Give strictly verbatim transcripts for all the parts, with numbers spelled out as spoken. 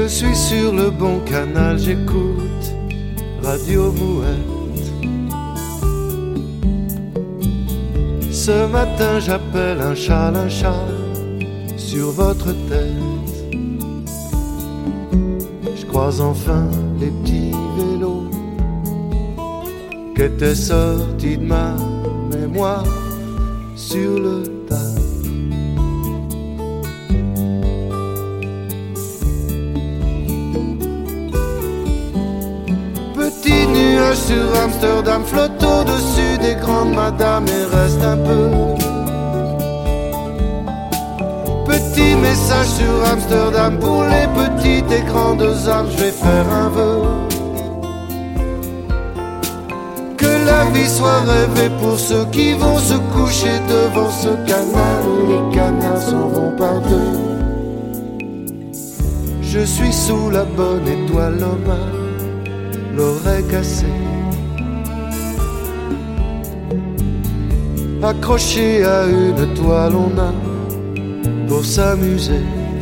Je suis sur le bon canal, j'écoute Radio Mouette. Ce matin j'appelle un châle, un châle sur votre tête. Je croise enfin les petits vélos qu'étaient sortis de ma mémoire sur le tas. Petit nuage sur Amsterdam, flotte au-dessus des grandes madames et reste un peu. Petit message sur Amsterdam pour les petites et grandes âmes, je vais faire un vœu. Que la vie soit rêvée pour ceux qui vont se coucher devant ce canal où les canards s'en vont par deux. Je suis sous la bonne étoile Omar, l'oreille cassée, accroché à une toile on a pour s'amuser.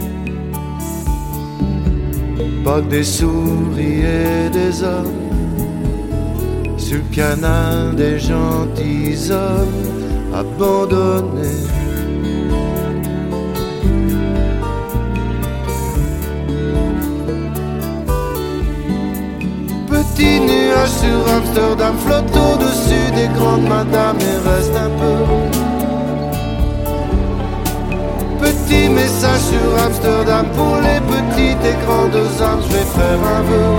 Pas que des souris et des hommes sur le canal des gentils hommes abandonnés. Petit nuage sur Amsterdam, flotte au-dessus des grandes madames et reste un peu. Petit message sur Amsterdam pour les petites et grandes âmes, je vais faire un vœu.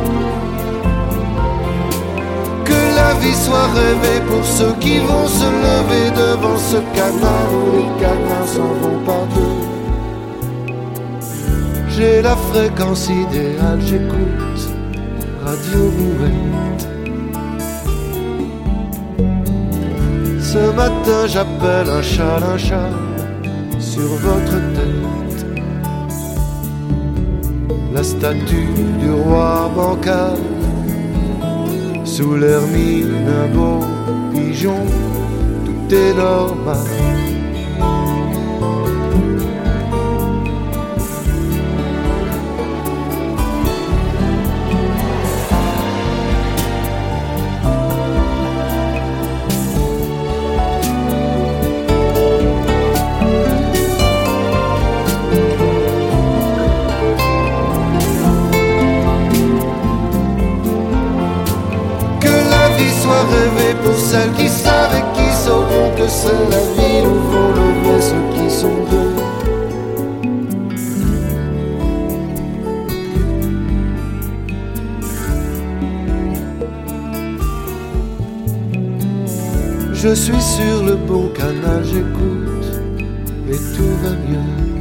Que la vie soit rêvée pour ceux qui vont se lever devant ce canal où les canards s'en vont par deux. J'ai la fréquence idéale, j'écoute Radio Mouette. Ce matin j'appelle un châle, un châle sur votre tête. La statue du roi bancal, sous l'hermine un beau pigeon, tout est normal. Rêver pour celles qui savent et qui sauront que c'est la ville où vont lever ceux qui sont deux. Je suis sur le bon canal, j'écoute et tout va mieux.